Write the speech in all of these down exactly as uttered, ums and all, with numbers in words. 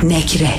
Nekre.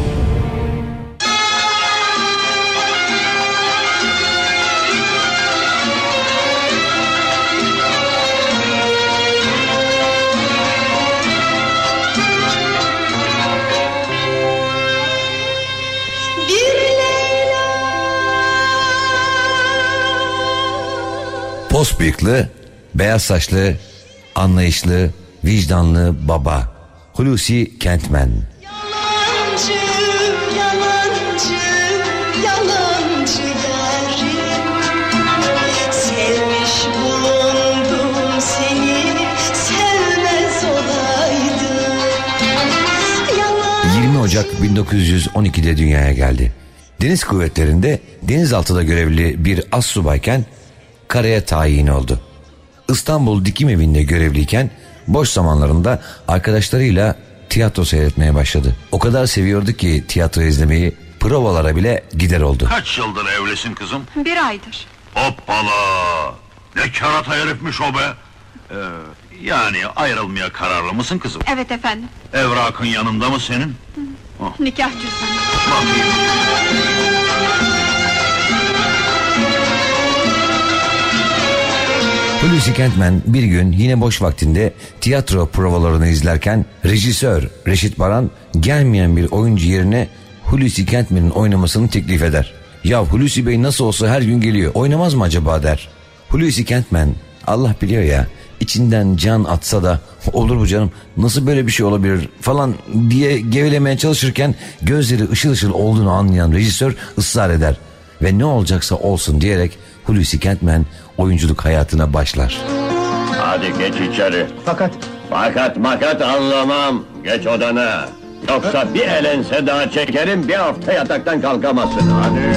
Pos bıyıklı, beyaz saçlı, anlayışlı, vicdanlı baba Hulusi Kentmen. Yalancı, yalancı, yalancı yarim. Sevmiş bulundum seni, sevmez olaydım. Yalancı... yirmi Ocak bin dokuz yüz on ikide dünyaya geldi. Deniz kuvvetlerinde denizaltıda görevli bir astsubayken karaya tayin oldu. İstanbul Dikim Evi'nde görevliyken boş zamanlarında arkadaşlarıyla tiyatro seyretmeye başladı. O kadar seviyordu ki tiyatro izlemeyi, provalara bile gider oldu. Kaç yıldır evlisin kızım? Bir aydır. Hoppala! Ne kerata herifmiş o be! Ee, yani ayrılmaya kararlı mısın kızım? Evet efendim. Evrakın yanında mı senin? Oh. Nikah cüzdanı. Bakayım. Hulusi Kentmen bir gün yine boş vaktinde tiyatro provalarını izlerken rejisör Reşit Baran gelmeyen bir oyuncu yerine Hulusi Kentmen'in oynamasını teklif eder. Ya Hulusi Bey nasıl olsa her gün geliyor, oynamaz mı acaba der. Hulusi Kentmen, Allah biliyor ya, içinden can atsa da olur mu canım, nasıl böyle bir şey olabilir falan diye gevelemeye çalışırken gözleri ışıl ışıl olduğunu anlayan rejisör ısrar eder. Ve ne olacaksa olsun diyerek Hulusi Kentmen oyunculuk hayatına başlar. Hadi geç içeri. Fakat... Fakat makat anlamam. Geç odana. Yoksa bir elense daha çekerim, bir hafta yataktan kalkamazsın. Hadi.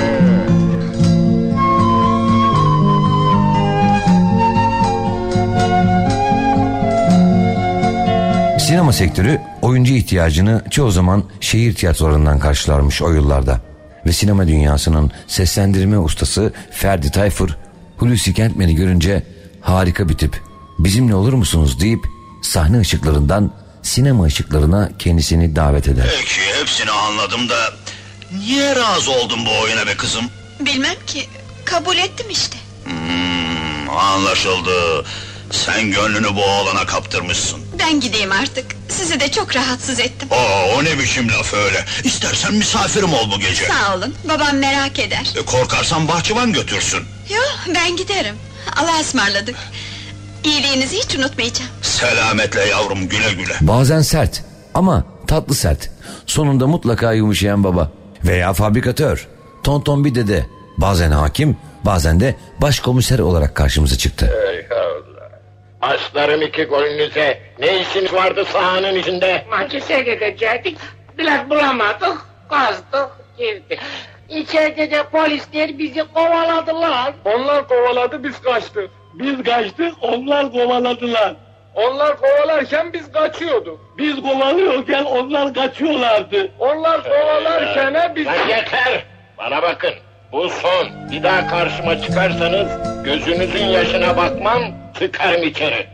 Sinema sektörü oyuncu ihtiyacını çoğu zaman şehir tiyatrolarından karşılarmış o yıllarda. Ve sinema dünyasının seslendirme ustası Ferdi Tayfur, Hulusi Kentmen'i görünce harika bir tip, bizimle olur musunuz deyip sahne ışıklarından sinema ışıklarına kendisini davet eder. Peki hepsini anladım da niye razı oldun bu oyuna be kızım? Bilmem ki, kabul ettim işte. Hmm, anlaşıldı. Sen gönlünü bu oğlana kaptırmışsın. Ben gideyim artık, sizi de çok rahatsız ettim. Aa, o ne biçim laf öyle? İstersen misafirim ol bu gece. Sağ olun, babam merak eder. E, korkarsan bahçıvan götürsün. Yok, ben giderim. Allah'a ısmarladık. İyiliğinizi hiç unutmayacağım. Selametle yavrum, güle güle. Bazen sert ama tatlı sert. Sonunda mutlaka yumuşayan baba. Veya fabrikatör, tonton bir dede. Bazen hakim, bazen de başkomiser olarak karşımıza çıktı. Ey Allah! Aslarım iki golünüze. Ne işiniz vardı sahanın içinde? Maçı seyredecektik. Biraz bulamadık. Kazdık, girdik. İçeride de polisler bizi kovaladılar. Onlar kovaladı, biz kaçtık. Biz kaçtık, onlar kovaladılar. Onlar kovalarken biz kaçıyorduk. Biz kovalıyorken onlar kaçıyorlardı. Onlar kovalarken biz... Lan yeter! Bana bakın, bu son. Bir daha karşıma çıkarsanız gözünüzün yaşına bakmam, tıkarım içeri.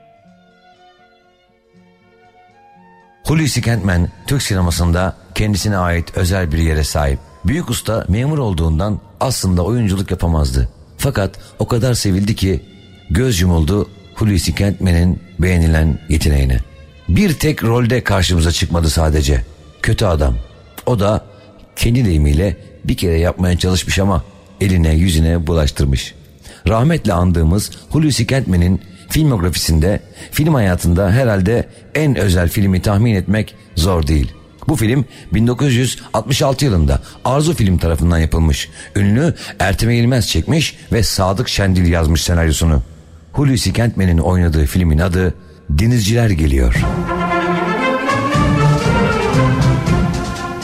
Hulusi Kentmen Türk sinemasında kendisine ait özel bir yere sahip. Büyük usta memur olduğundan aslında oyunculuk yapamazdı. Fakat o kadar sevildi ki göz yumuldu Hulusi Kentmen'in beğenilen yeteneğine. Bir tek rolde karşımıza çıkmadı sadece. Kötü adam. O da kendi deyimiyle bir kere yapmaya çalışmış ama eline yüzüne bulaştırmış. Rahmetle andığımız Hulusi Kentmen'in filmografisinde, film hayatında herhalde en özel filmi tahmin etmek zor değil. Bu film bin dokuz yüz altmış altı yılında Arzu Film tarafından yapılmış. Ünlü Ertem Eğilmez çekmiş ve Sadık Şendil yazmış senaryosunu. Hulusi Kentmen'in oynadığı filmin adı Denizciler Geliyor.